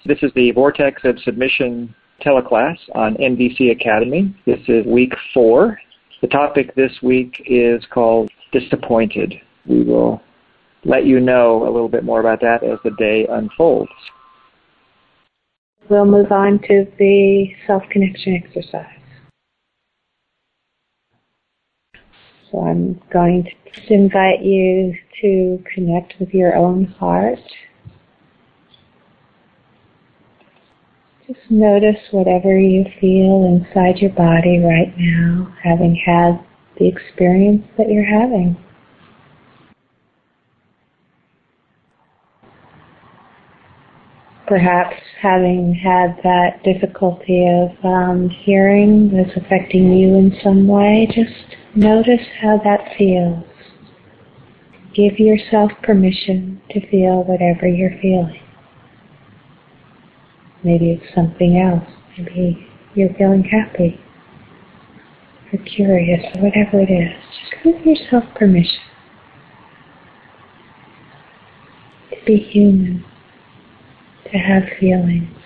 This is the Vortex of Submission teleclass on NVC Academy. This is week 4. The topic this week is called Disappointed. We will let you know a little bit more about that as the day unfolds. We'll move on to the self-connection exercise. So I'm going to just invite you to connect with your own heart. Just notice whatever you feel inside your body right now, having had the experience that you're having. Perhaps having had that difficulty of hearing that's affecting you in some way, just notice how that feels. Give yourself permission to feel whatever you're feeling. Maybe it's something else. Maybe you're feeling happy or curious or whatever it is. Just give yourself permission to be human, to have feelings.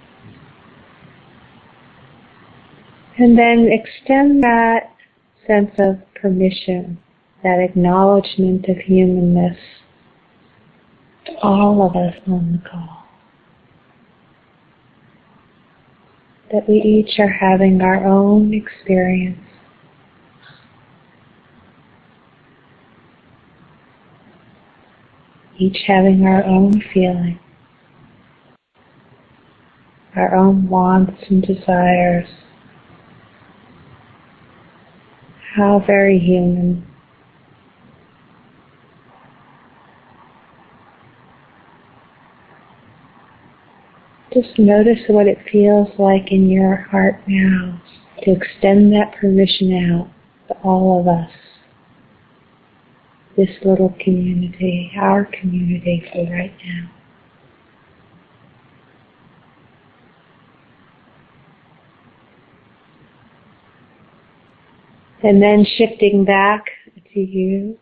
And then extend that sense of permission, that acknowledgement of humanness to all of us on the call. That we each are having our own experience. Each having our own feeling, our own wants and desires. How very human. Just notice what it feels like in your heart now to extend that permission out to all of us. This little community, our community for right now. And then shifting back to you.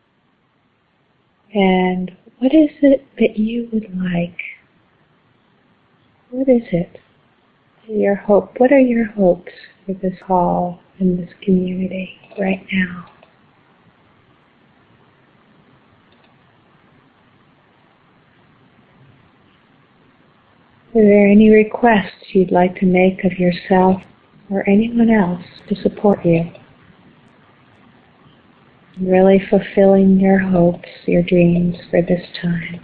And what is it that you would like? What is it? Your hope. What are your hopes for this call and this community right now? Are there any requests you'd like to make of yourself or anyone else to support you? Really fulfilling your hopes, your dreams for this time.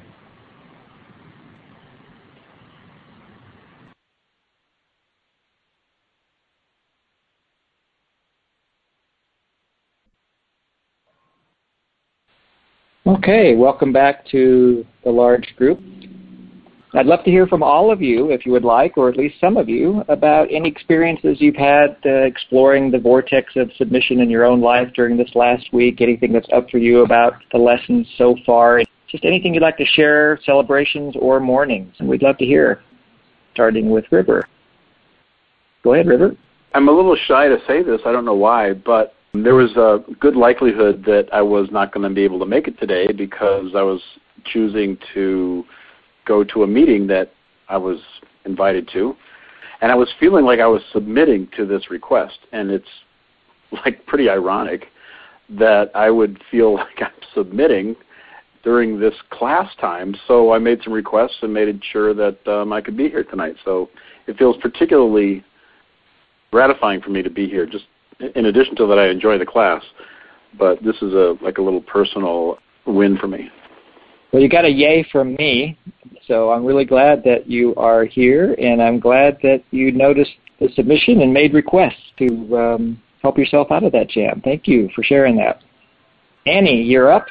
Okay, welcome back to the large group. I'd love to hear from all of you, if you would like, or at least some of you, about any experiences you've had exploring the vortex of submission in your own life during this last week, anything that's up for you about the lessons so far, just anything you'd like to share, celebrations or mournings, and we'd love to hear, starting with River. Go ahead, River. I'm a little shy to say this, I don't know why, but there was a good likelihood that I was not going to be able to make it today because I was choosing to go to a meeting that I was invited to, and I was feeling like I was submitting to this request, and it's like pretty ironic that I would feel like I'm submitting during this class time, so I made some requests and made sure that I could be here tonight. So it feels particularly gratifying for me to be here, just in addition to that I enjoy the class, but this is like a little personal win for me. Well, you got a yay from me, so I'm really glad that you are here, and I'm glad that you noticed the submission and made requests to help yourself out of that jam. Thank you for sharing that. Annie, you're up.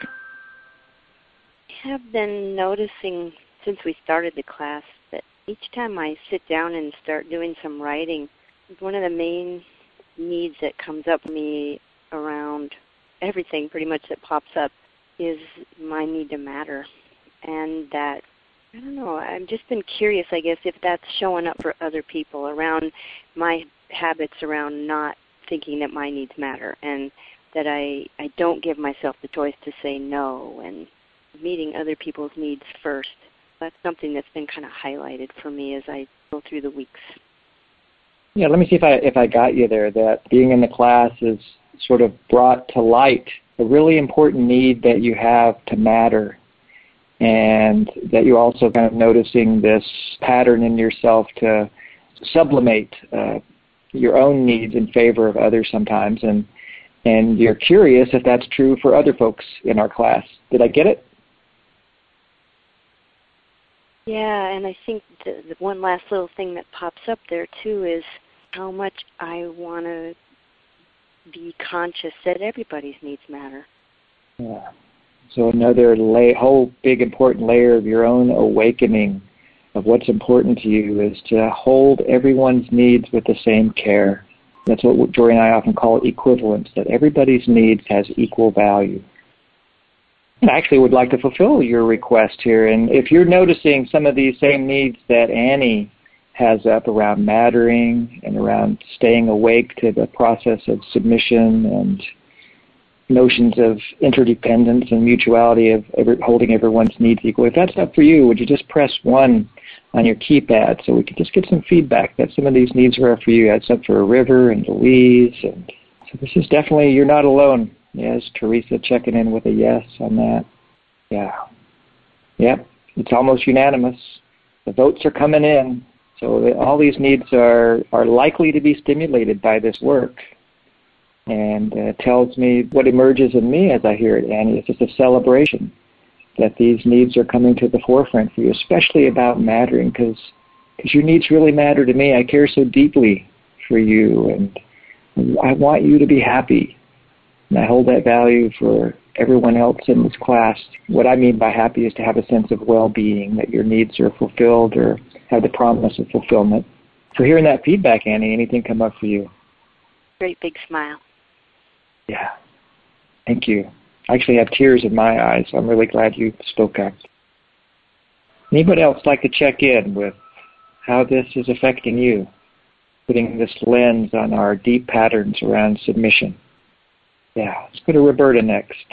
I have been noticing since we started the class that each time I sit down and start doing some writing, one of the main needs that comes up for me around everything pretty much that pops up is my need to matter. And that, I don't know, I've just been curious, I guess, if that's showing up for other people around my habits around not thinking that my needs matter and that I don't give myself the choice to say no and meeting other people's needs first. that's something that's been kind of highlighted for me as I go through the weeks. Yeah, let me see if I got you there, that being in the class is sort of brought to light a really important need that you have to matter, and that you're also kind of noticing this pattern in yourself to sublimate your own needs in favor of others sometimes, and you're curious if that's true for other folks in our class. Did I get it? Yeah, and I think the one last little thing that pops up there too is how much I want to be conscious that everybody's needs matter. Yeah. So another whole big important layer of your own awakening of what's important to you is to hold everyone's needs with the same care. That's what Jory and I often call equivalence, that everybody's needs has equal value. I actually would like to fulfill your request here, and if you're noticing some of these same needs that Annie has up around mattering and around staying awake to the process of submission and notions of interdependence and mutuality of holding everyone's needs equal, if that's up for you, would you just press 1 on your keypad so we can just get some feedback that some of these needs are up for you? That's up for River and Louise. And so this is definitely, you're not alone. Yes, Teresa checking in with a yes on that. Yeah. Yep, it's almost unanimous. The votes are coming in. So all these needs are likely to be stimulated by this work. And it tells me what emerges in me as I hear it, Annie. It's just a celebration that these needs are coming to the forefront for you, especially about mattering, because your needs really matter to me. I care so deeply for you, and I want you to be happy. And I hold that value for everyone else in this class. What I mean by happy is to have a sense of well-being, that your needs are fulfilled or have the promise of fulfillment. So hearing that feedback, Annie, anything come up for you? Great big smile. Yeah. Thank you. I actually have tears in my eyes, so I'm really glad you spoke up. Anybody else like to check in with how this is affecting you, putting this lens on our deep patterns around submission? Yeah, let's go to Roberta next.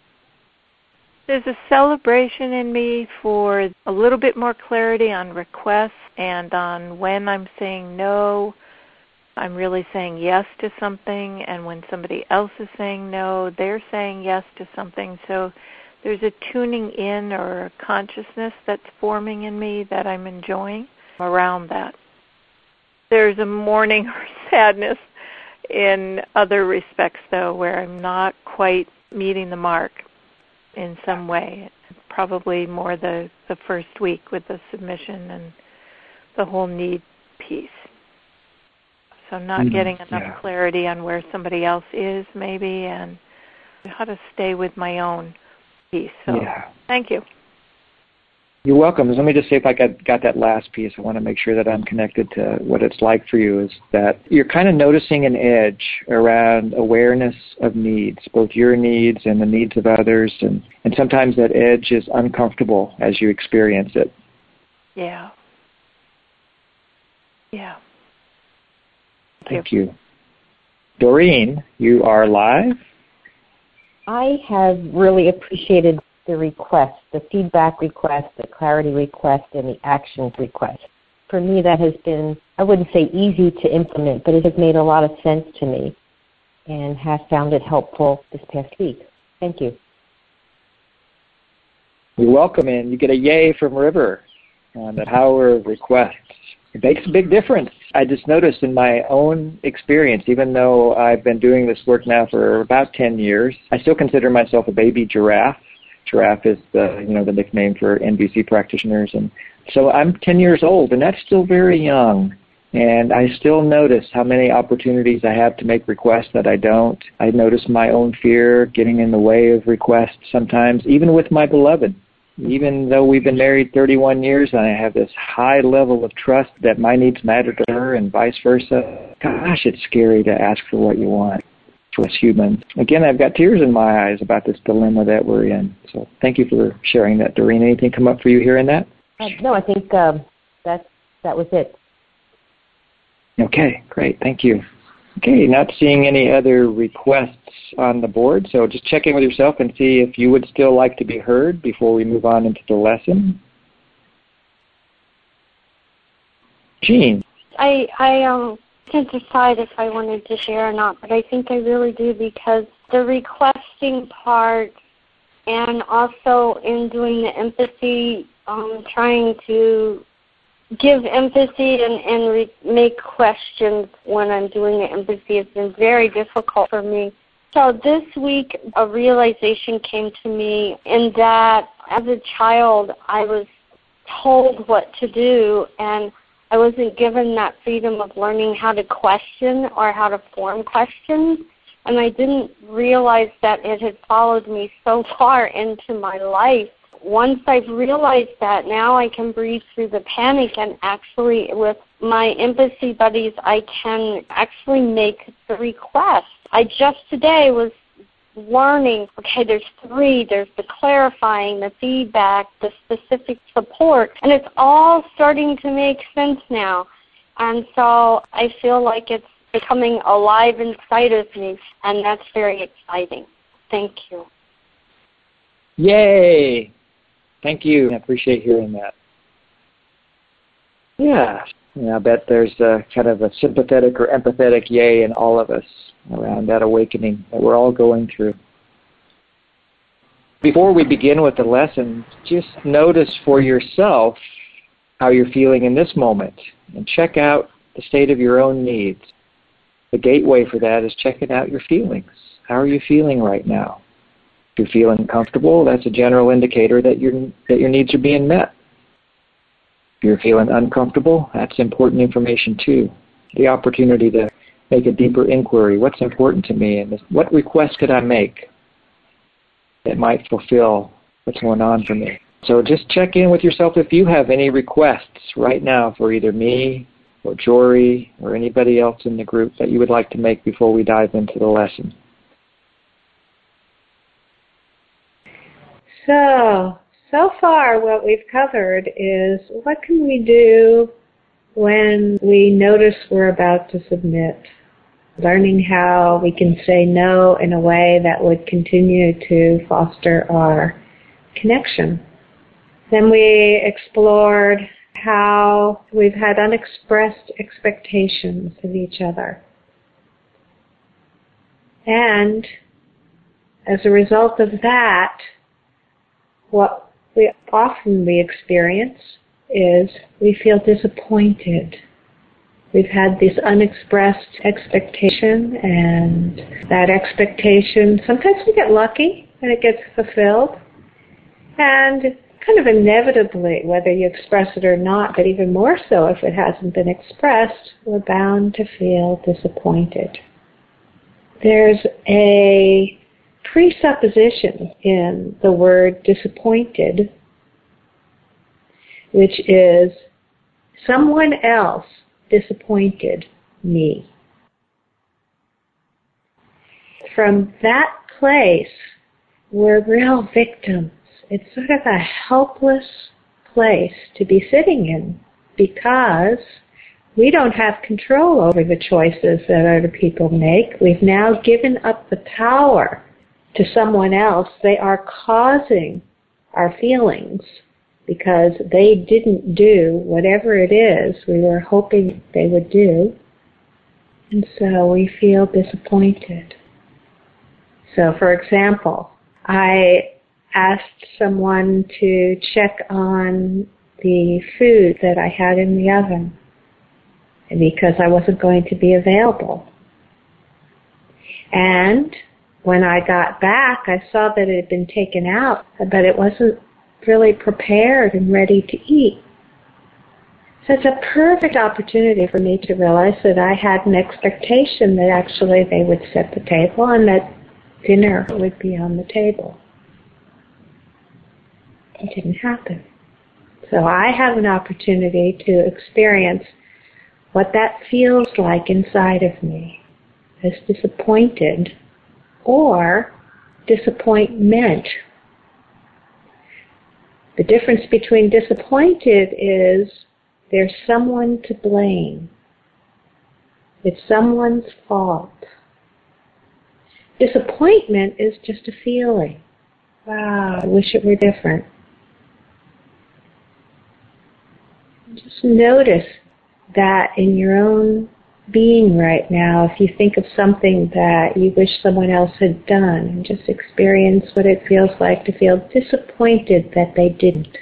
There's a celebration in me for a little bit more clarity on requests and on when I'm saying no, I'm really saying yes to something, and when somebody else is saying no, they're saying yes to something. So there's a tuning in or a consciousness that's forming in me that I'm enjoying around that. There's a mourning or sadness in other respects, though, where I'm not quite meeting the mark in some way. It's probably more the first week with the submission and the whole need piece. So not getting enough clarity on where somebody else is, maybe, and how to stay with my own piece. So thank you. You're welcome. Let me just say if I got that last piece, I want to make sure that I'm connected to what it's like for you, is that you're kind of noticing an edge around awareness of needs, both your needs and the needs of others, and sometimes that edge is uncomfortable as you experience it. Yeah. Yeah. Thank you. Doreen, you are live. I have really appreciated the request, the feedback request, the clarity request, and the actions request. For me, that has been, I wouldn't say easy to implement, but it has made a lot of sense to me and have found it helpful this past week. Thank you. You're welcome, and you get a yay from River on the power of requests. It makes a big difference. I just noticed in my own experience, even though I've been doing this work now for about 10 years, I still consider myself a baby giraffe. Giraffe is the nickname for NVC practitioners. And so I'm 10 years old, and that's still very young. And I still notice how many opportunities I have to make requests that I don't. I notice my own fear getting in the way of requests sometimes, even with my beloved. Even though we've been married 31 years and I have this high level of trust that my needs matter to her and vice versa, gosh, it's scary to ask for what you want for us humans. Again, I've got tears in my eyes about this dilemma that we're in. So thank you for sharing that, Doreen. Anything come up for you hearing that? No, I think that was it. Okay, great. Thank you. Okay, not seeing any other requests on the board, so just check in with yourself and see if you would still like to be heard before we move on into the lesson. Jean. I can't decide if I wanted to share or not, but I think I really do, because the requesting part and also in doing the empathy, trying to give empathy and make questions when I'm doing the empathy has been very difficult for me. So this week a realization came to me in that as a child I was told what to do, and I wasn't given that freedom of learning how to question or how to form questions, and I didn't realize that it had followed me so far into my life. Once I've realized that, now I can breathe through the panic, and actually with my empathy buddies I can actually make the request. I just today was learning, okay, there's 3, there's the clarifying, the feedback, the specific support, and it's all starting to make sense now. And so I feel like it's becoming alive inside of me, and that's very exciting. Thank you. Yay! Thank you. I appreciate hearing that. Yeah. I bet there's kind of a sympathetic or empathetic yay in all of us around that awakening that we're all going through. Before we begin with the lesson, just notice for yourself how you're feeling in this moment and check out the state of your own needs. The gateway for that is checking out your feelings. How are you feeling right now? If you're feeling comfortable, that's a general indicator that your needs are being met. If you're feeling uncomfortable, that's important information too. The opportunity to make a deeper inquiry. What's important to me, and what request could I make that might fulfill what's going on for me? So just check in with yourself if you have any requests right now for either me or Jory or anybody else in the group that you would like to make before we dive into the lesson. So far what we've covered is what can we do when we notice we're about to submit. Learning how we can say no in a way that would continue to foster our connection. Then we explored how we've had unexpressed expectations of each other. And as a result of that, what we experience is we feel disappointed. We've had this unexpressed expectation, and that expectation, sometimes we get lucky and it gets fulfilled. And kind of inevitably, whether you express it or not, but even more so if it hasn't been expressed, we're bound to feel disappointed. There's a presupposition in the word disappointed, which is someone else disappointed me. From that place, we're real victims. It's sort of a helpless place to be sitting in because we don't have control over the choices that other people make. We've now given up the power to someone else. They are causing our feelings because they didn't do whatever it is we were hoping they would do. And so we feel disappointed. So, for example, I asked someone to check on the food that I had in the oven because I wasn't going to be available. And when I got back, I saw that it had been taken out, but it wasn't really prepared and ready to eat. So it's a perfect opportunity for me to realize that I had an expectation that actually they would set the table and that dinner would be on the table. It didn't happen. So I have an opportunity to experience what that feels like inside of me as disappointed or disappointment. The difference between disappointed is there's someone to blame. It's someone's fault. Disappointment is just a feeling. Wow, I wish it were different. Just notice that in your own being right now, if you think of something that you wish someone else had done, and just experience what it feels like to feel disappointed that they didn't.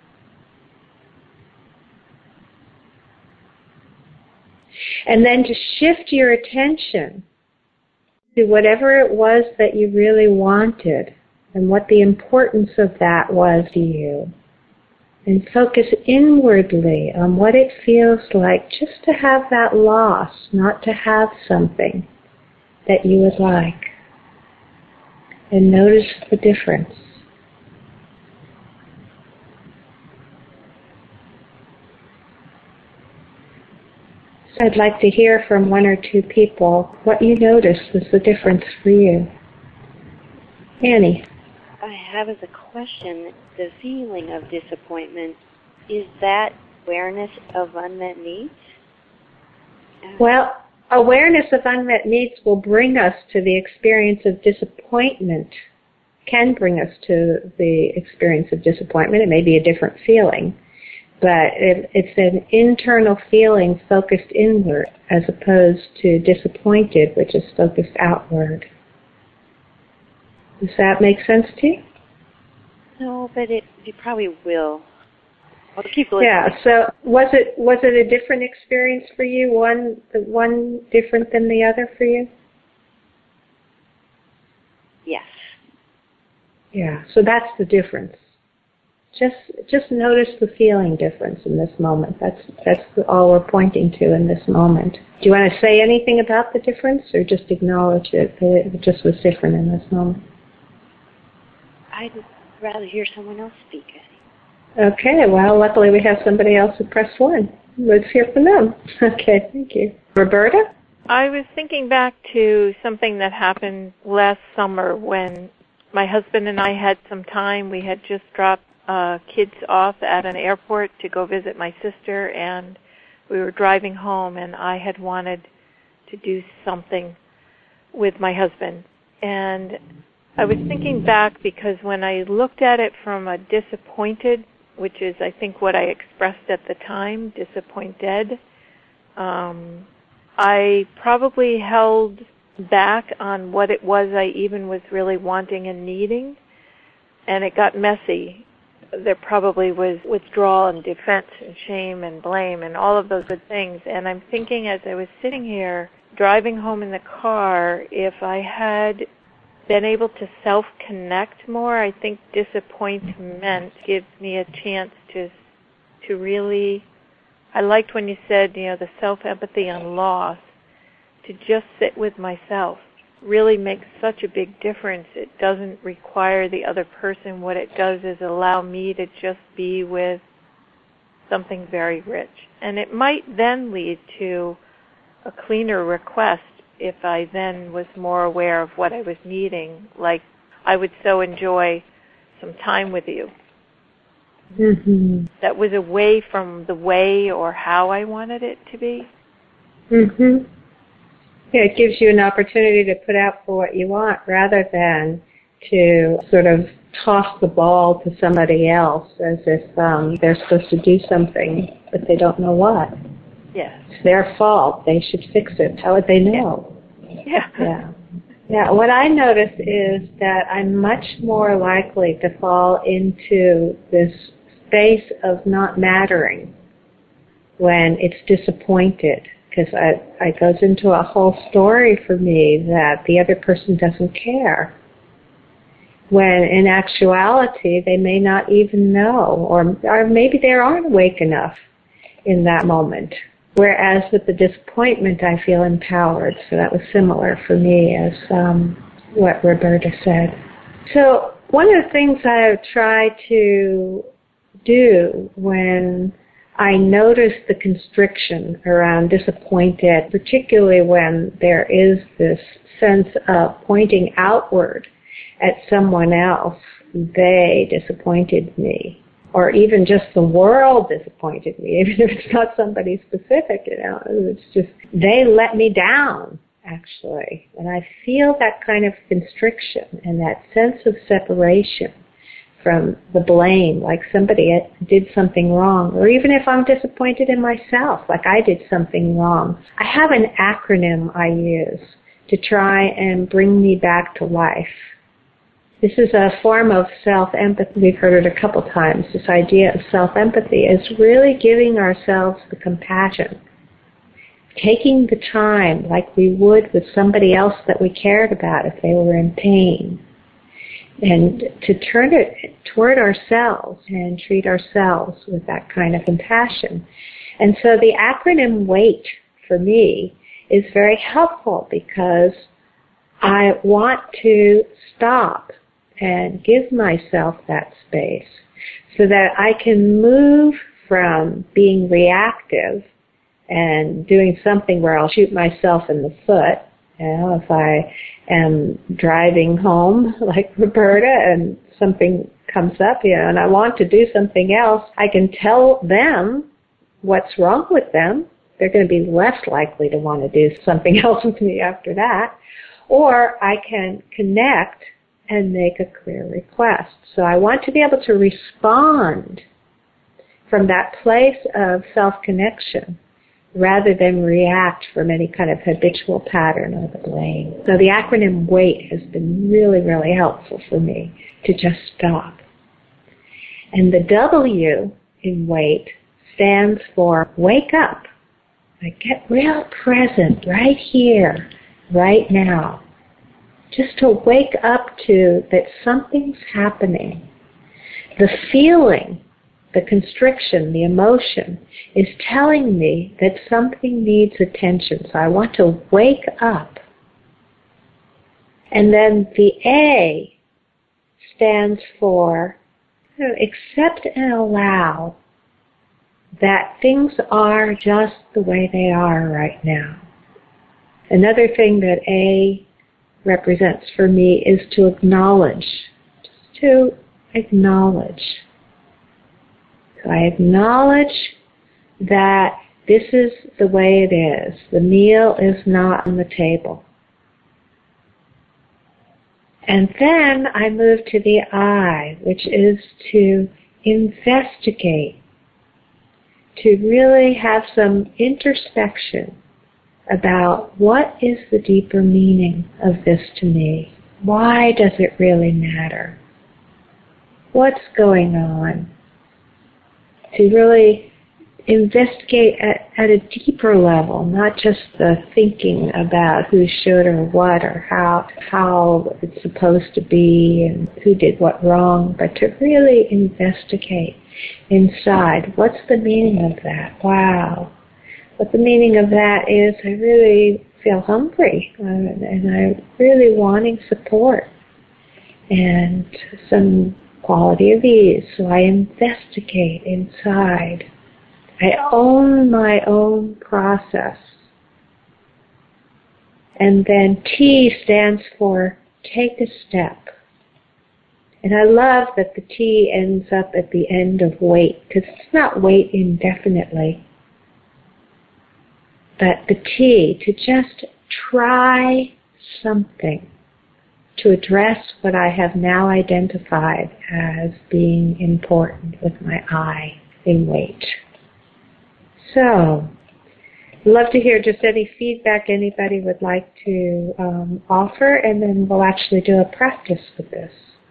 And then to shift your attention to whatever it was that you really wanted and what the importance of that was to you. And focus inwardly on what it feels like just to have that loss, not to have something that you would like. And notice the difference. So I'd like to hear from one or two people what you noticed was the difference for you. Annie. I have as a question, the feeling of disappointment, is that awareness of unmet needs? Well, awareness of unmet needs will bring us to the experience of disappointment, can bring us to the experience of disappointment. It may be a different feeling, but it's an internal feeling focused inward as opposed to disappointed, which is focused outward. Does that make sense to you? No, but it probably will. I'll keep listening. Yeah. So was it a different experience for you? One different than the other for you? Yes. Yeah. So that's the difference. Just notice the feeling difference in this moment. That's all we're pointing to in this moment. Do you want to say anything about the difference, or just acknowledge it that it just was different in this moment? I'd rather hear someone else speak. Okay, well, luckily we have somebody else who pressed 1. Let's hear from them. Okay, thank you. Roberta? I was thinking back to something that happened last summer when my husband and I had some time. We had just dropped kids off at an airport to go visit my sister, and we were driving home, and I had wanted to do something with my husband. And I was thinking back because when I looked at it from a disappointed, which is I think what I expressed at the time, disappointed, I probably held back on what it was I even was really wanting and needing, and it got messy. There probably was withdrawal and defense and shame and blame and all of those good things. And I'm thinking as I was sitting here driving home in the car, if I had been able to self-connect more, I think disappointment gives me a chance to really, I liked when you said, the self-empathy on loss, to just sit with myself really makes such a big difference. It doesn't require the other person. What it does is allow me to just be with something very rich. And it might then lead to a cleaner request if I then was more aware of what I was needing. Like, I would so enjoy some time with you. Mm-hmm. That was away from the way or how I wanted it to be. Mm-hmm. Yeah, it gives you an opportunity to put out for what you want rather than to sort of toss the ball to somebody else as if they're supposed to do something, but they don't know what. Yes. It's their fault. They should fix it. How would they know? Yeah. Yeah. Yeah. What I notice is that I'm much more likely to fall into this space of not mattering when it's disappointed, because it goes into a whole story for me that the other person doesn't care, when in actuality they may not even know, or maybe they aren't awake enough in that moment. Whereas with the disappointment, I feel empowered. So that was similar for me as what Roberta said. So one of the things I try to do when I notice the constriction around disappointed, particularly when there is this sense of pointing outward at someone else, they disappointed me. Or even just the world disappointed me, even if it's not somebody specific, it's just, they let me down, actually. And I feel that kind of constriction and that sense of separation from the blame, like somebody did something wrong, or even if I'm disappointed in myself, like I did something wrong. I have an acronym I use to try and bring me back to life. This is a form of self-empathy. We've heard it a couple times. This idea of self-empathy is really giving ourselves the compassion, taking the time like we would with somebody else that we cared about if they were in pain, and to turn it toward ourselves and treat ourselves with that kind of compassion. And so the acronym WAIT for me is very helpful because I want to stop and give myself that space so that I can move from being reactive and doing something where I'll shoot myself in the foot. If I am driving home like Roberta and something comes up, and I want to do something else, I can tell them what's wrong with them. They're going to be less likely to want to do something else with me after that. Or I can connect and make a clear request. So I want to be able to respond from that place of self-connection rather than react from any kind of habitual pattern or the blame. So the acronym WAIT has been really, really helpful for me to just stop. And the W in WAIT stands for wake up. Like get real present right here, right now. Just to wake up to that something's happening. The feeling, the constriction, the emotion is telling me that something needs attention. So I want to wake up. And then the A stands for accept and allow that things are just the way they are right now. Another thing that A represents for me is to acknowledge. Just to acknowledge. So I acknowledge that this is the way it is. The meal is not on the table. And then I move to the I, which is to investigate, to really have some introspection about what is the deeper meaning of this to me. Why does it really matter? What's going on? To really investigate at a deeper level, not just the thinking about who should or what or how it's supposed to be and who did what wrong, but to really investigate inside. What's the meaning of that? Wow. What the meaning of that is, I really feel hungry and I'm really wanting support and some quality of ease. So I investigate inside. I own my own process. And then T stands for take a step. And I love that the T ends up at the end of wait, because it's not wait indefinitely. But the T, to just try something to address what I have now identified as being important with my I in wait. So, I'd love to hear just any feedback anybody would like to offer, and then we'll actually do a practice with this.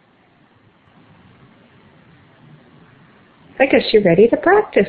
I guess you're ready to practice.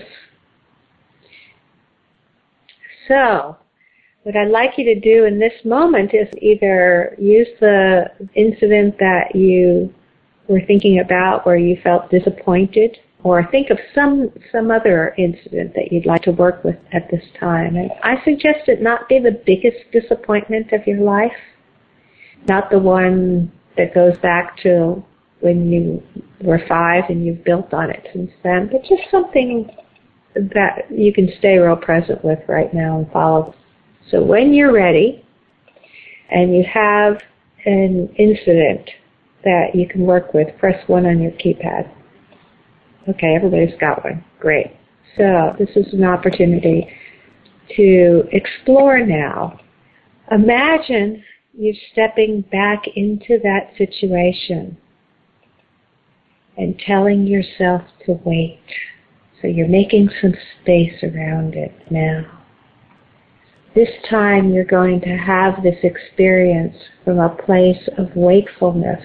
So, what I'd like you to do in this moment is either use the incident that you were thinking about where you felt disappointed, or think of some other incident that you'd like to work with at this time. And I suggest it not be the biggest disappointment of your life, not the one that goes back to when you were 5 and you've built on it since then, but just something that you can stay real present with right now and follow. So when you're ready and you have an incident that you can work with, press 1 on your keypad. Okay, everybody's got one. Great. So this is an opportunity to explore now. Imagine you stepping back into that situation and telling yourself to wait. So you're making some space around it now. This time you're going to have this experience from a place of wakefulness.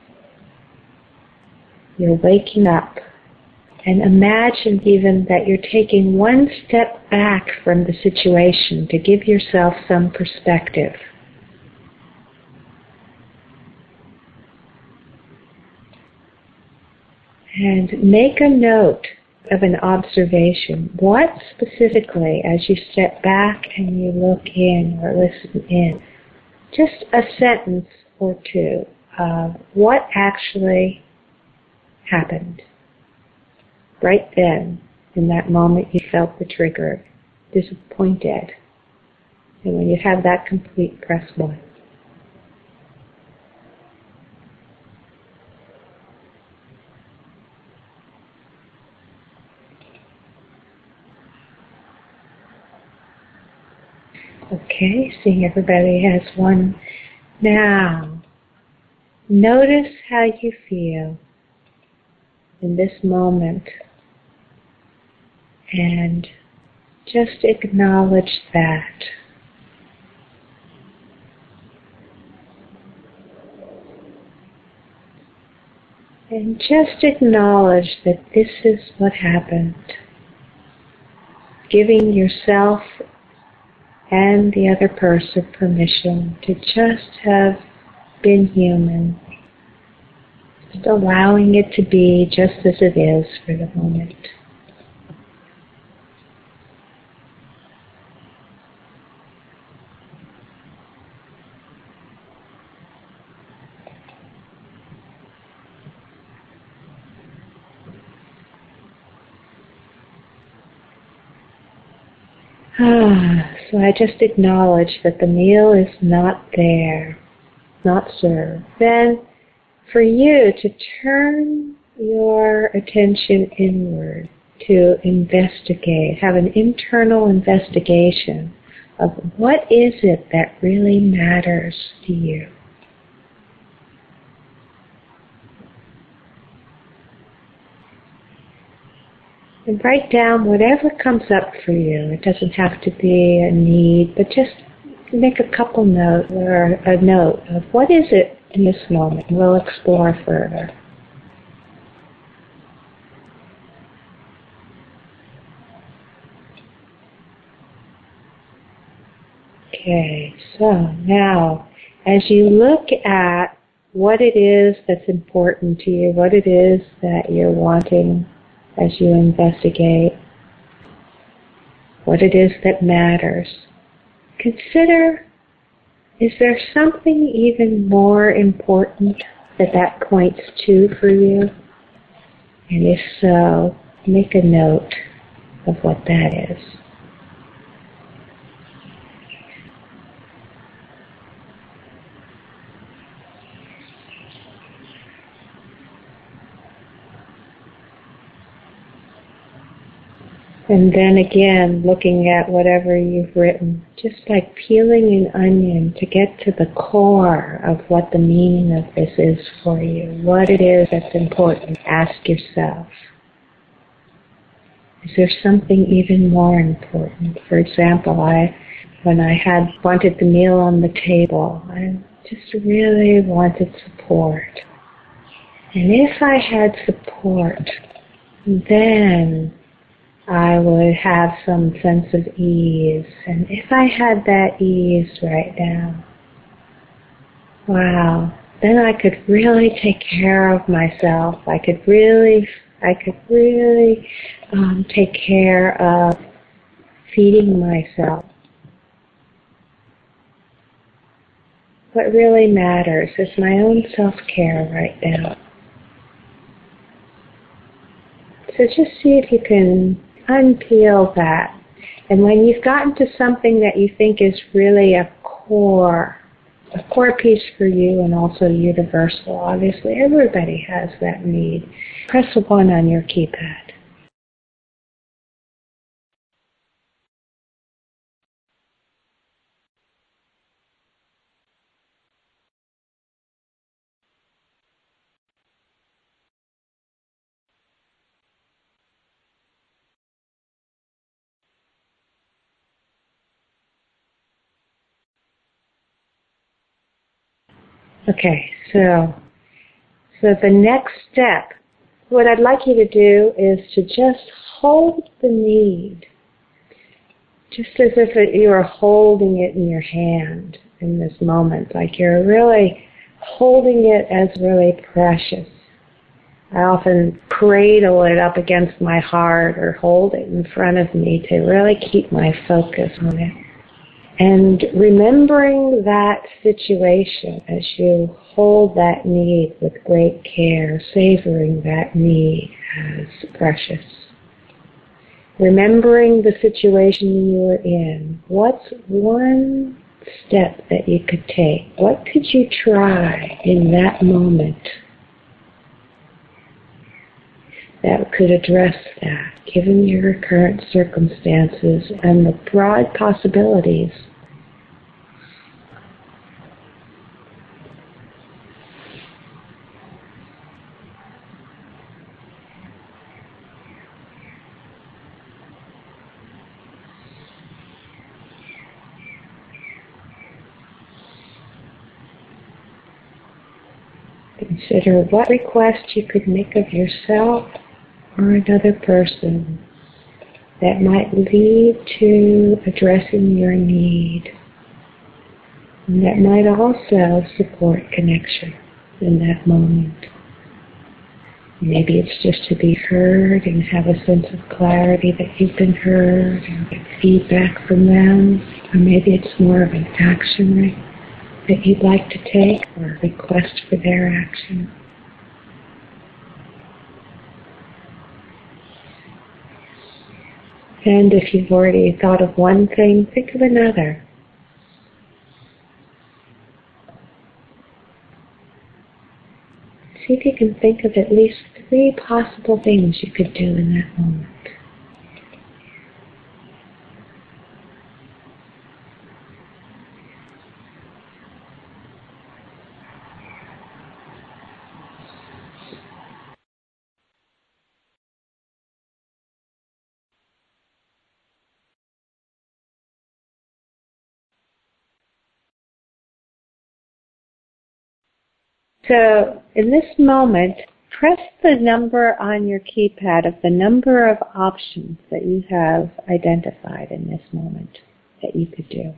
You're waking up. And imagine even that you're taking one step back from the situation to give yourself some perspective. And make a note of an observation. What specifically, as you step back and you look in or listen in, just a sentence or two of what actually happened. Right then, in that moment you felt the trigger, disappointed. And when you have that complete, press 1. Okay, seeing everybody has one. Now, notice how you feel in this moment and just acknowledge that. And just acknowledge that this is what happened. Giving yourself and the other person permission to just have been human. Just allowing it to be just as it is for the moment. So I just acknowledge that the meal is not there, not served. Then for you to turn your attention inward, to investigate, have an internal investigation of what is it that really matters to you. And write down whatever comes up for you. It doesn't have to be a need, but just make a couple notes or a note of what is it in this moment. We'll explore further. Okay, so now as you look at what it is that's important to you, what it is that you're wanting as you investigate, what it is that matters, consider, is there something even more important that points to for you? And if so, make a note of what that is. And then again, looking at whatever you've written, just like peeling an onion to get to the core of what the meaning of this is for you, what it is that's important. Ask yourself, is there something even more important? For example, when I had wanted the meal on the table, I just really wanted support. And if I had support, then I would have some sense of ease. And if I had that ease right now, wow, then I could really take care of myself. I could really take care of feeding myself. What really matters is my own self-care right now. So just see if you can unpeel that. And when you've gotten to something that you think is really a core piece for you and also universal, obviously everybody has that need, press 1 on your keypad. Okay, so the next step, what I'd like you to do is to just hold the need, just as if you are holding it in your hand in this moment, like you're really holding it as really precious. I often cradle it up against my heart or hold it in front of me to really keep my focus on it. And remembering that situation as you hold that need with great care, savoring that need as precious. Remembering the situation you were in, what's one step that you could take? What could you try in that moment that could address that, given your current circumstances and the broad possibilities? Consider what request you could make of yourself or another person that might lead to addressing your need, and that might also support connection in that moment. Maybe it's just to be heard and have a sense of clarity that you've been heard and get feedback from them, or maybe it's more of an action that you'd like to take or a request for their action. And if you've already thought of one thing, think of another. See if you can think of at least 3 possible things you could do in that moment. So in this moment, press the number on your keypad of the number of options that you have identified in this moment that you could do.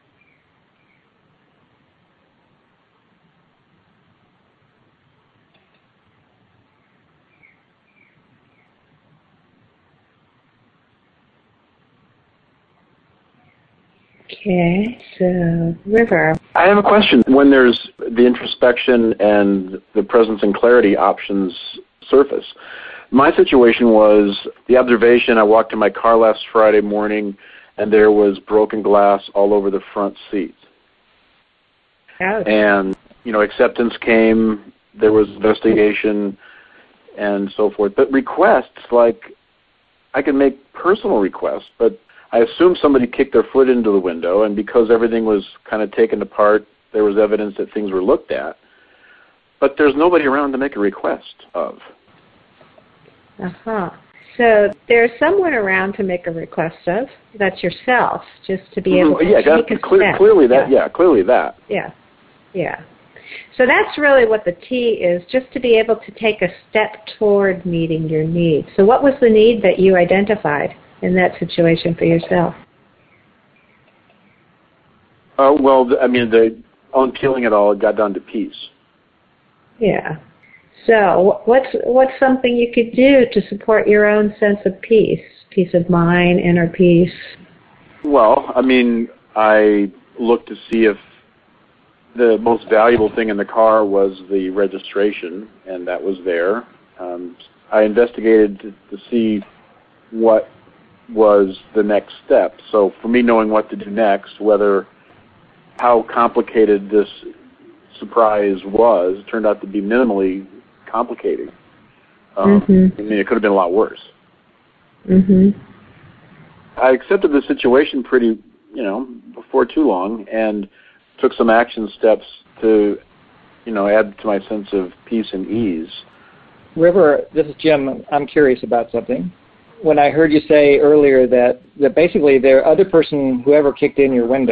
Okay, so River. I have a question. When there's the introspection and the presence and clarity options surface, my situation was the observation. I walked in my car last Friday morning, and there was broken glass all over the front seat. Oh. And, acceptance came, there was investigation, and so forth. But requests, like, I can make personal requests, but I assume somebody kicked their foot into the window, and because everything was kind of taken apart, there was evidence that things were looked at. But there's nobody around to make a request of. Uh-huh. So there's someone around to make a request of. That's yourself, just to be able to take a step. Clearly that. Clearly that. Yeah. So that's really what the T is, just to be able to take a step toward meeting your need. So what was the need that you identified in that situation for yourself? Unpeeling it all, it got down to peace. Yeah. So what's something you could do to support your own sense of peace of mind, inner peace? Well, I looked to see if the most valuable thing in the car was the registration, and that was there. I investigated to see what was the next step. So for me, knowing what to do next, how complicated this surprise was, turned out to be minimally complicated. It could have been a lot worse. Mm-hmm. I accepted the situation pretty, before too long, and took some action steps to, add to my sense of peace and ease. River, this is Jim. I'm curious about something. When I heard you say earlier that basically the other person, whoever kicked in your window,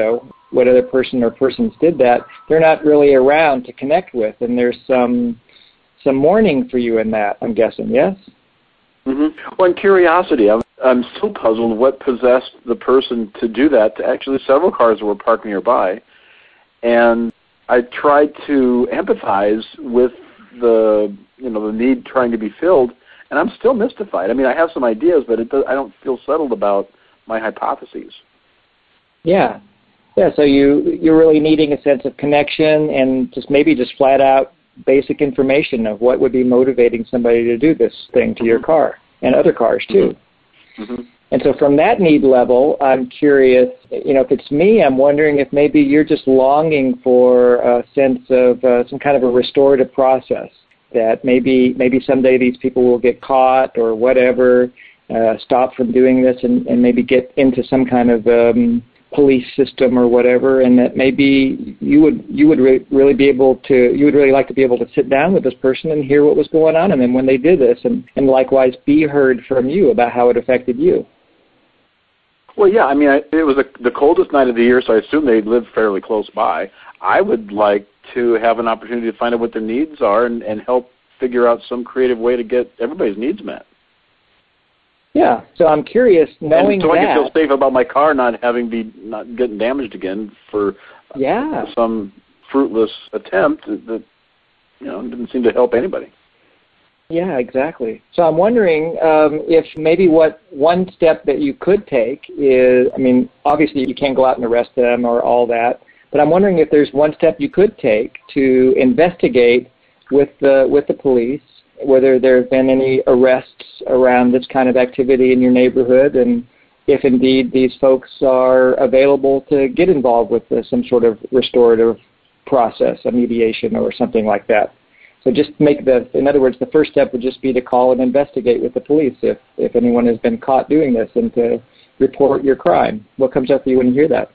what other person or persons did that, they're not really around to connect with, and there's some mourning for you in that, I'm guessing, yes? Mm-hmm. Well, in curiosity, I'm still puzzled what possessed the person to do that to actually several cars that were parked nearby, and I tried to empathize with the need trying to be filled, and I'm still mystified. I mean, I have some ideas, but I don't feel settled about my hypotheses. Yeah. So you're really needing a sense of connection and maybe flat out basic information of what would be motivating somebody to do this thing to your car and other cars too. Mm-hmm. And so from that need level, I'm curious, if it's me, I'm wondering if maybe you're just longing for a sense of some kind of a restorative process, that maybe someday these people will get caught or whatever, stop from doing this and maybe get into some kind of police system or whatever, and that maybe you would really like to be able to sit down with this person and hear what was going on and then when they did this, and likewise be heard from you about how it affected you. Well, yeah, I mean, it was the coldest night of the year, so I assume they lived fairly close by. I would like to have an opportunity to find out what their needs are and help figure out some creative way to get everybody's needs met. Yeah, so I'm curious, knowing so that... I can feel safe about my car not getting damaged again for some fruitless attempt that didn't seem to help anybody. Yeah, exactly. So I'm wondering if maybe what one step that you could take is, I mean, obviously you can't go out and arrest them or all that, but I'm wondering if there's one step you could take to investigate with the police whether there have been any arrests around this kind of activity in your neighborhood, and if indeed these folks are available to get involved with some sort of restorative process, a mediation or something like that. So just in other words, the first step would just be to call and investigate with the police if anyone has been caught doing this and to report your crime. What comes up for you when you hear that?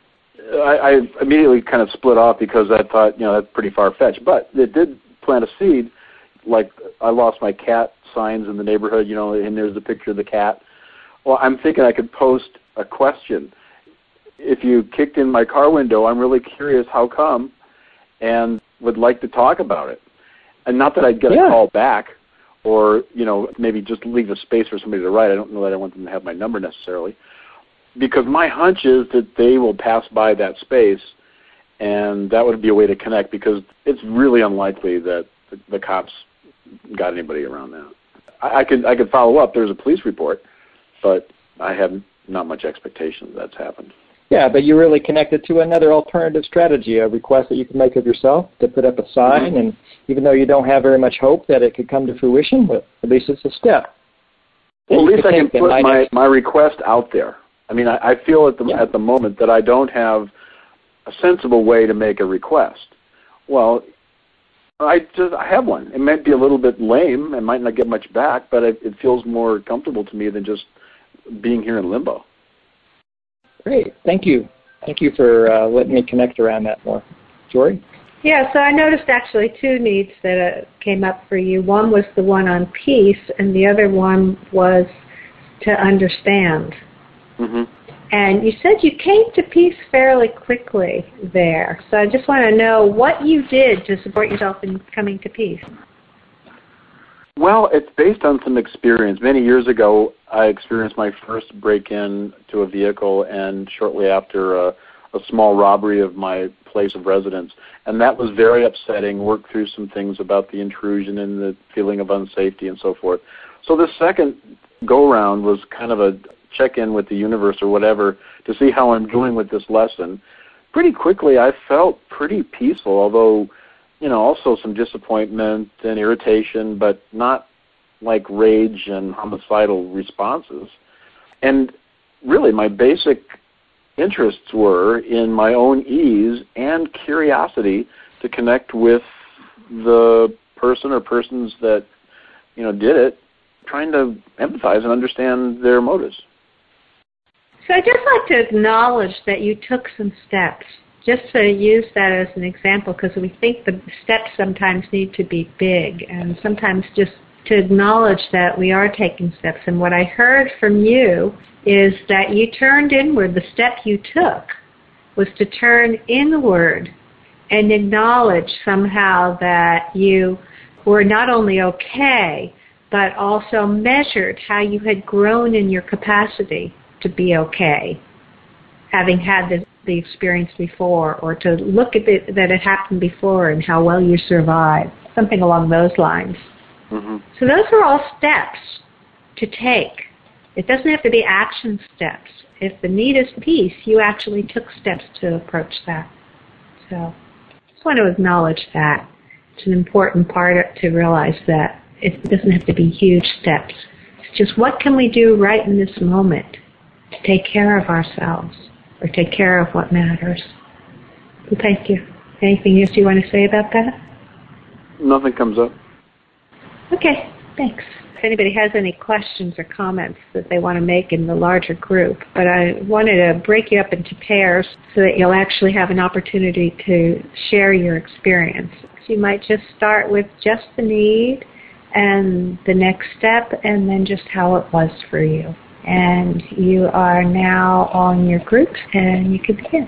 I immediately kind of split off because I thought, that's pretty far-fetched. But it did plant a seed, like I lost my cat signs in the neighborhood, and there's the picture of the cat. Well, I'm thinking I could post a question. If you kicked in my car window, I'm really curious how come, and would like to talk about it. And not that I'd get a call back or, maybe just leave a space for somebody to write. I don't know that I want them to have my number necessarily. Because my hunch is that they will pass by that space, and that would be a way to connect, because it's really unlikely that the cops got anybody around that. I could follow up. There's a police report, but I have not much expectation that's happened. Yeah, but you're really connected to another alternative strategy, a request that you can make of yourself to put up a sign, and even though you don't have very much hope that it could come to fruition, but at least it's a step. Well, at least I can put my request out there. I mean, I feel at the moment that I don't have a sensible way to make a request. Well, I have one. It might be a little bit lame. I might not get much back, but it feels more comfortable to me than just being here in limbo. Great. Thank you. Thank you for letting me connect around that more. Jory? Yeah, so I noticed actually two needs that came up for you. One was the one on peace, and the other one was to understand. Mm-hmm. And you said you came to peace fairly quickly there. So I just want to know what you did to support yourself in coming to peace. Well, it's based on some experience. Many years ago, I experienced my first break-in to a vehicle, and shortly after a small robbery of my place of residence. And that was very upsetting, worked through some things about the intrusion and the feeling of unsafety and so forth. So the second go-round was kind of a check-in with the universe or whatever to see how I'm doing with this lesson. Pretty quickly, I felt pretty peaceful, although, also some disappointment and irritation, but not like rage and homicidal responses. And really, my basic interests were in my own ease and curiosity to connect with the person or persons that, did it, trying to empathize and understand their motives. So I'd just like to acknowledge that you took some steps, just to use that as an example, because we think the steps sometimes need to be big, and sometimes just to acknowledge that we are taking steps. And what I heard from you is that you turned inward the step you took was to turn inward and acknowledge somehow that you were not only okay, but also measured how you had grown in your capacity to be okay, having had the experience before, or to look at it that it happened before and how well you survived, something along those lines. Mm-hmm. So those are all steps to take. It doesn't have to be action steps. If the need is peace, you actually took steps to approach that. So I just want to acknowledge that. It's an important part to realize that it doesn't have to be huge steps. It's just what can we do right in this moment to take care of ourselves or take care of what matters. So thank you. Anything else you want to say about that? Nothing comes up. Okay, thanks. If anybody has any questions or comments that they want to make in the larger group, but I wanted to break you up into pairs so that you'll actually have an opportunity to share your experience. So you might just start with just the need and the next step, and then just how it was for you. And you are now on your group, and you can begin.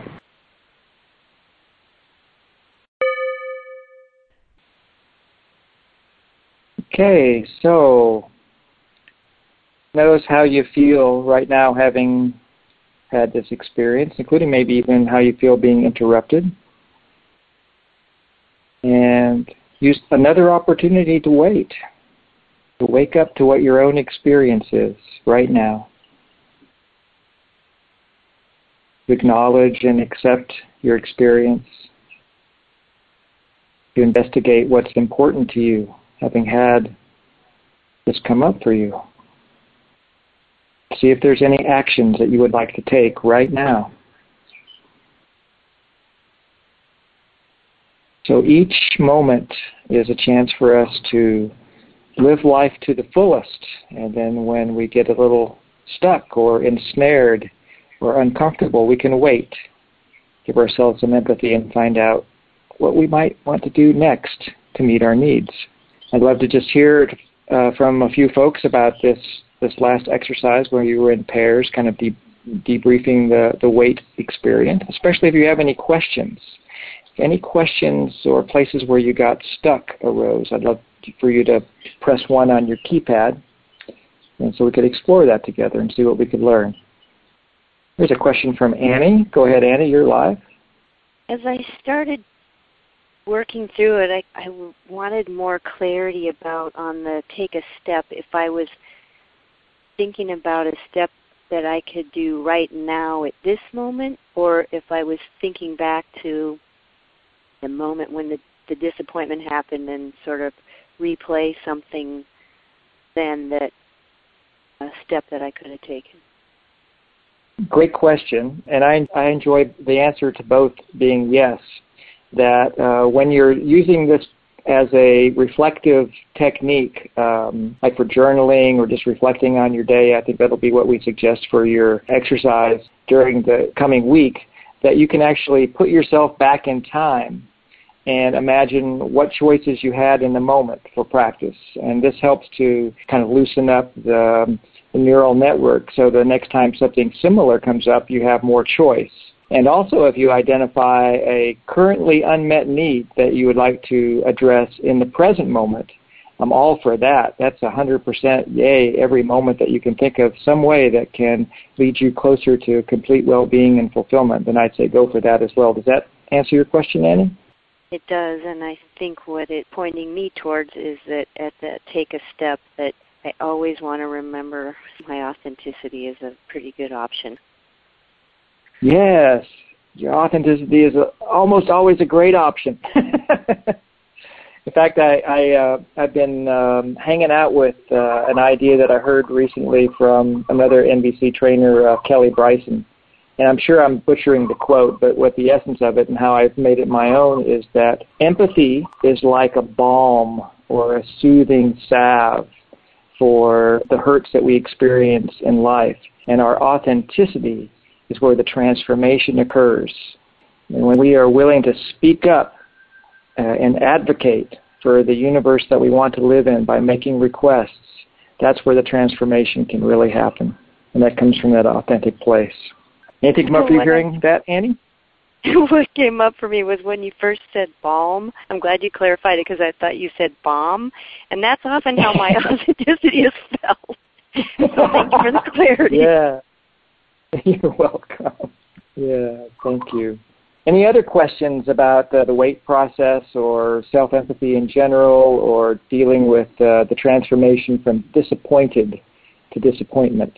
Okay, so notice how you feel right now having had this experience, including maybe even how you feel being interrupted. And use another opportunity to wait, to wake up to what your own experience is right now. To acknowledge and accept your experience. To investigate what's important to you, having had this come up for you. See if there's any actions that you would like to take right now. So each moment is a chance for us to live life to the fullest. And then when we get a little stuck or ensnared or uncomfortable, we can wait, give ourselves some empathy, and find out what we might want to do next to meet our needs. I'd love to just hear from a few folks about this last exercise where you were in pairs, kind of debriefing the wait experience, especially if you have any questions. If any questions or places where you got stuck arose, I'd love for you to press 1 on your keypad, and so we could explore that together and see what we could learn. Here's a question from Annie. Go ahead, Annie, you're live. As I started working through it, I wanted more clarity about on the take a step. If I was thinking about a step that I could do right now at this moment, or if I was thinking back to the moment when the disappointment happened and sort of replay something then that a step that I could have taken. Great question, and I enjoy the answer to both being yes, that when you're using this as a reflective technique, like for journaling or just reflecting on your day, I think that'll be what we suggest for your exercise during the coming week, that you can actually put yourself back in time and imagine what choices you had in the moment for practice. And this helps to kind of loosen up the neural network, so the next time something similar comes up, you have more choice. And also, if you identify a currently unmet need that you would like to address in the present moment, I'm all for that. That's 100% yay, every moment that you can think of some way that can lead you closer to complete well-being and fulfillment, then I'd say go for that as well. Does that answer your question, Annie? It does, and I think what it's pointing me towards is that at the take a step, that I always want to remember my authenticity is a pretty good option. Yes, your authenticity is almost always a great option. In fact, I've been hanging out with an idea that I heard recently from another NVC trainer, Kelly Bryson. And I'm sure I'm butchering the quote, but what the essence of it and how I've made it my own is that empathy is like a balm or a soothing salve for the hurts that we experience in life. And our authenticity is where the transformation occurs. And when we are willing to speak up and advocate for the universe that we want to live in by making requests, that's where the transformation can really happen. And that comes from that authentic place. Anything come up for you hearing that, Annie? what came up for me was when you first said balm. I'm glad you clarified it because I thought you said bomb, and that's often how my authenticity is spelled. So thank you for the clarity. Yeah. You're welcome. Yeah, thank you. Any other questions about the weight process or self-empathy in general, or dealing with the transformation from disappointed to disappointment?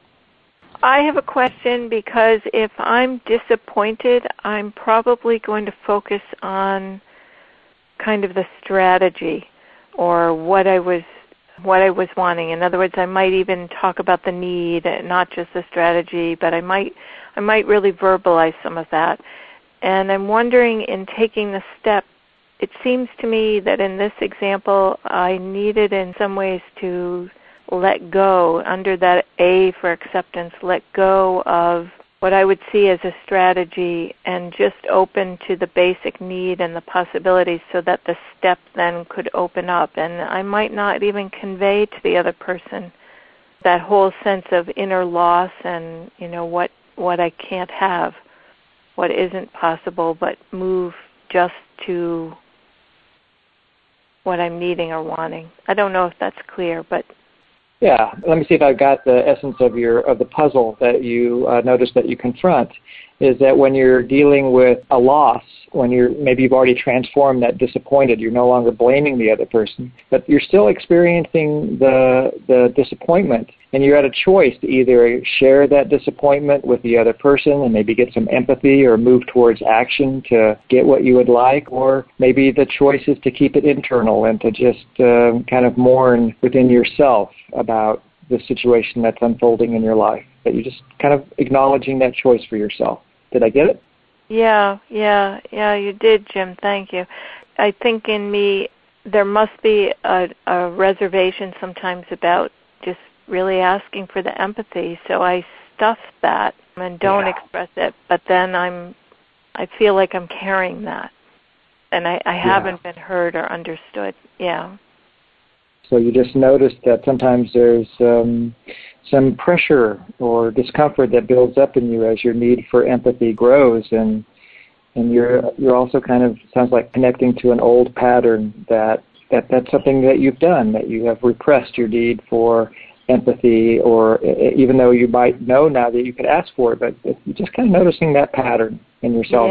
I have a question, because if I'm disappointed, I'm probably going to focus on kind of the strategy or what I was wanting. In other words, I might even talk about the need, not just the strategy, but I might really verbalize some of that. And I'm wondering, in taking the step, it seems to me that in this example, I needed in some ways to let go, under that A for acceptance, let go of what I would see as a strategy and just open to the basic need and the possibilities, so that the step then could open up. And I might not even convey to the other person that whole sense of inner loss and, what I can't have, what isn't possible, but move just to what I'm needing or wanting. I don't know if that's clear, but yeah, let me see if I've got the essence of the puzzle that you notice that you confront. Is that when you're dealing with a loss, when maybe you've already transformed that disappointed, you're no longer blaming the other person, but you're still experiencing the disappointment, and you're at a choice to either share that disappointment with the other person and maybe get some empathy or move towards action to get what you would like, or maybe the choice is to keep it internal and to just kind of mourn within yourself about the situation that's unfolding in your life. But you're just kind of acknowledging that choice for yourself. Did I get it? Yeah, you did, Jim. Thank you. I think in me there must be a reservation sometimes about just really asking for the empathy. So I stuff that and don't express it, but then I feel like I'm carrying that, and I haven't been heard or understood. Yeah. So you just noticed that sometimes there's some pressure or discomfort that builds up in you as your need for empathy grows, and you're also kind of, sounds like, connecting to an old pattern that's something that you've done, that you have repressed your need for empathy, or even though you might know now that you could ask for it, but you're just kind of noticing that pattern in yourself.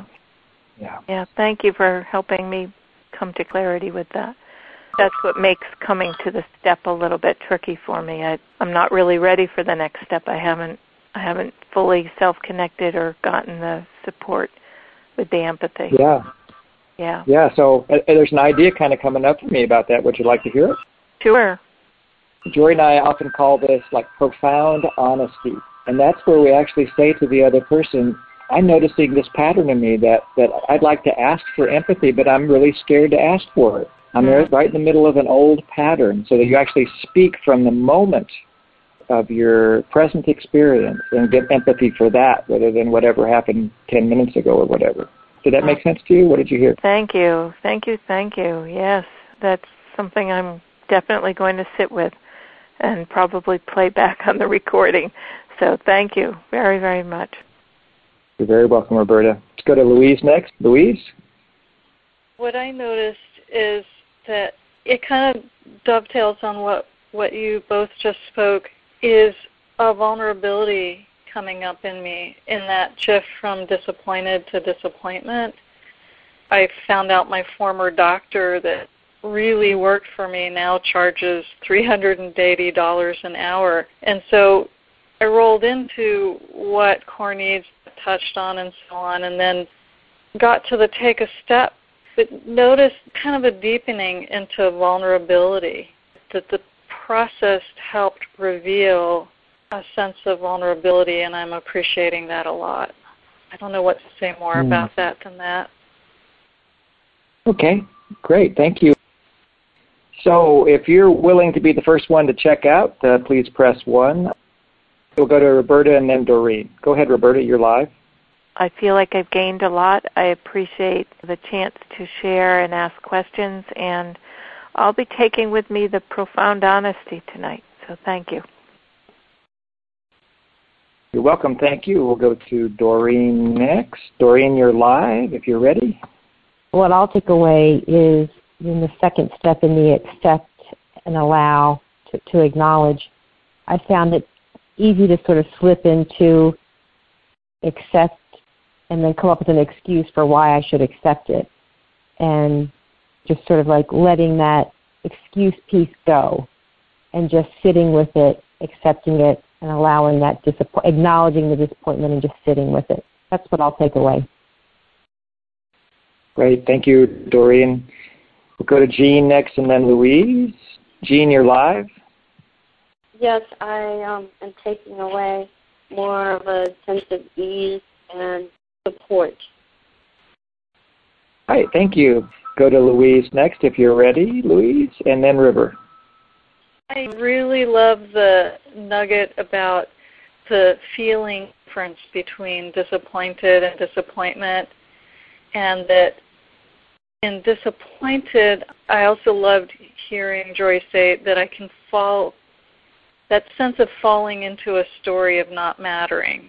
Yeah, thank you for helping me come to clarity with that. That's what makes coming to the step a little bit tricky for me. I'm not really ready for the next step. I haven't fully self-connected or gotten the support with the empathy. Yeah. So there's an idea kind of coming up for me about that. Would you like to hear it? Sure. Joy and I often call this like profound honesty, and that's where we actually say to the other person, I'm noticing this pattern in me that I'd like to ask for empathy, but I'm really scared to ask for it. I'm right in the middle of an old pattern, so that you actually speak from the moment of your present experience and get empathy for that, rather than whatever happened 10 minutes ago or whatever. Did that make sense to you? What did you hear? Thank you. Yes, that's something I'm definitely going to sit with and probably play back on the recording. So thank you very, very much. You're very welcome, Roberta. Let's go to Louise next. Louise? What I noticed is that it kind of dovetails on what you both just spoke, is a vulnerability coming up in me in that shift from disappointed to disappointment. I found out my former doctor that really worked for me now charges $380 an hour. And so I rolled into what core needs touched on and so on, and then got to the take a step, but noticed kind of a deepening into vulnerability, that the process helped reveal a sense of vulnerability, and I'm appreciating that a lot. I don't know what to say more about that than that. Okay, great. Thank you. So if you're willing to be the first one to check out, please press 1. We'll go to Roberta and then Doreen. Go ahead, Roberta. You're live. I feel like I've gained a lot. I appreciate the chance to share and ask questions, and I'll be taking with me the profound honesty tonight. So thank you. You're welcome. Thank you. We'll go to Doreen next. Doreen, you're live if you're ready. What I'll take away is in the second step in the accept and allow to acknowledge, I found it easy to sort of slip into accept and then come up with an excuse for why I should accept it. And just sort of like letting that excuse piece go and just sitting with it, accepting it, and allowing that acknowledging the disappointment and just sitting with it. That's what I'll take away. Great. Thank you, Doreen. We'll go to Jean next and then Louise. Jean, you're live. Yes, I am taking away more of a sense of ease and support. All right, thank you. Go to Louise next if you're ready, Louise, and then River. I really love the nugget about the feeling difference between disappointed and disappointment, and that in disappointed, I also loved hearing Joy say that I can fall, that sense of falling into a story of not mattering.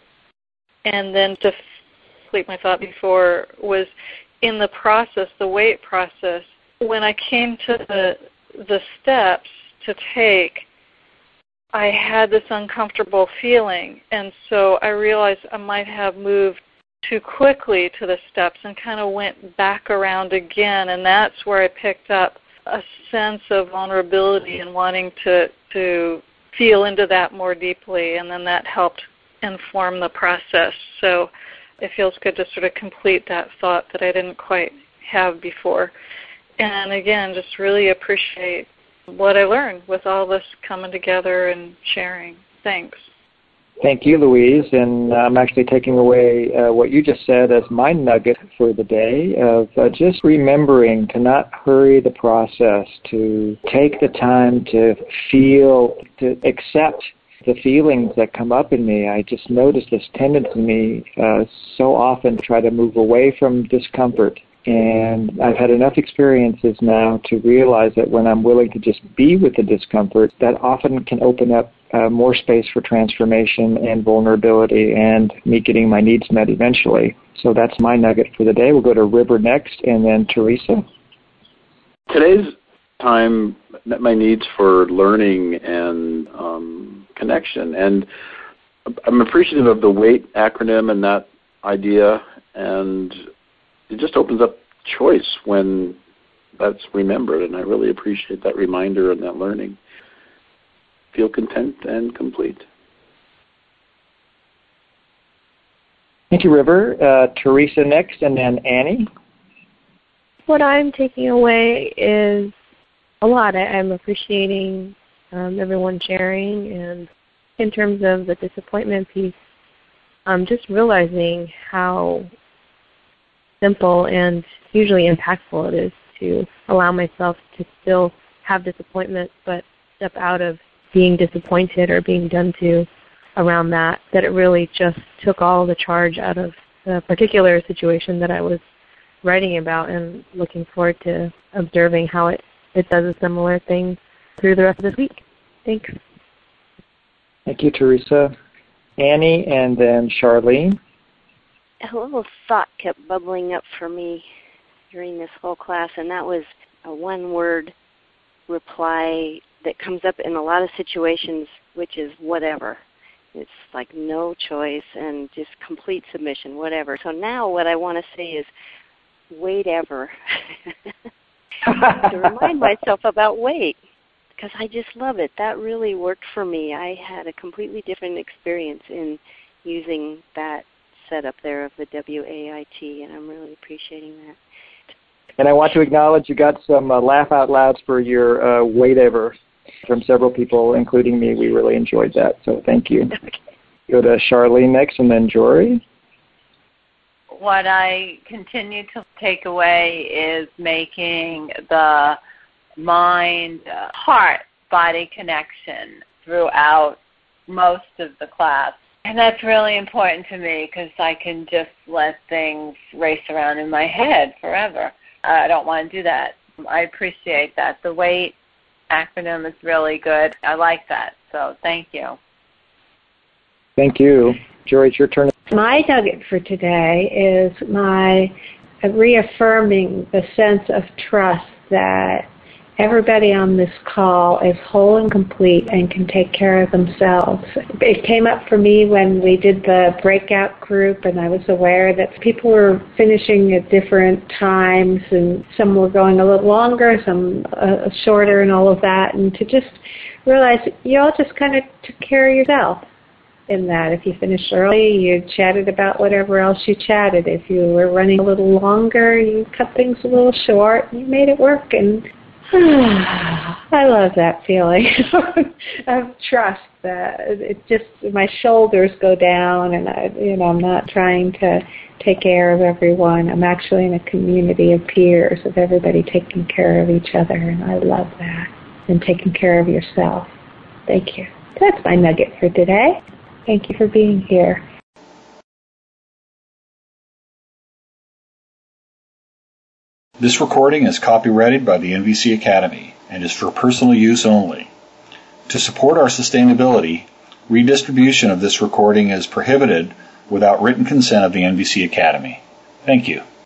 And then to complete my thought before was in the process, the wait process, when I came to the steps to take, I had this uncomfortable feeling, and so I realized I might have moved too quickly to the steps and kind of went back around again, and that's where I picked up a sense of vulnerability and wanting to feel into that more deeply, and then that helped inform the process. So it feels good to sort of complete that thought that I didn't quite have before. And again, just really appreciate what I learned with all this coming together and sharing. Thanks. Thank you, Louise. And I'm actually taking away what you just said as my nugget for the day of just remembering to not hurry the process, to take the time to feel, to accept the feelings that come up in me. I just notice this tendency in me so often to try to move away from discomfort. And I've had enough experiences now to realize that when I'm willing to just be with the discomfort, that often can open up more space for transformation and vulnerability and me getting my needs met eventually. So that's my nugget for the day. We'll go to River next and then Teresa. Today's time met my needs for learning and connection. And I'm appreciative of the WAIT acronym and that idea, and it just opens up choice when that's remembered, and I really appreciate that reminder and that learning. Feel content and complete. Thank you, River. Teresa next, and then Annie. What I'm taking away is a lot. I'm appreciating everyone sharing, and in terms of the disappointment piece, just realizing how simple and hugely impactful it is to allow myself to still have disappointment, but step out of being disappointed or being done to around that it really just took all the charge out of the particular situation that I was writing about, and looking forward to observing how it does a similar thing through the rest of this week. Thanks. Thank you, Teresa. Annie, and then Charlene. A little thought kept bubbling up for me during this whole class, and that was a one-word reply that comes up in a lot of situations, which is whatever. It's like no choice and just complete submission, whatever. So now what I want to say is wait ever. To remind myself about wait, because I just love it. That really worked for me. I had a completely different experience in using that setup there of the WAIT, and I'm really appreciating that. And I want to acknowledge you got some laugh out louds for your wait ever from several people, including me. We really enjoyed that, so thank you. Okay. Go to Charlene next, and then Jory. What I continue to take away is making the mind-heart-body connection throughout most of the class. And that's really important to me because I can just let things race around in my head forever. I don't want to do that. I appreciate that. The WAIT acronym is really good. I like that. So thank you. Thank you. Joy, it's your turn. My nugget for today is my reaffirming the sense of trust that everybody on this call is whole and complete and can take care of themselves. It came up for me when we did the breakout group, and I was aware that people were finishing at different times, and some were going a little longer, some shorter, and all of that, and to just realize you all just kind of took care of yourself. In that if you finished early, you chatted about whatever else you chatted. If you were running a little longer, you cut things a little short, and you made it work. And I love that feeling of trust. That it just, my shoulders go down, and I'm not trying to take care of everyone. I'm actually in a community of peers, of everybody taking care of each other, and I love that. And taking care of yourself. Thank you. That's my nugget for today. Thank you for being here. This recording is copyrighted by the NVC Academy and is for personal use only. To support our sustainability, redistribution of this recording is prohibited without written consent of the NVC Academy. Thank you.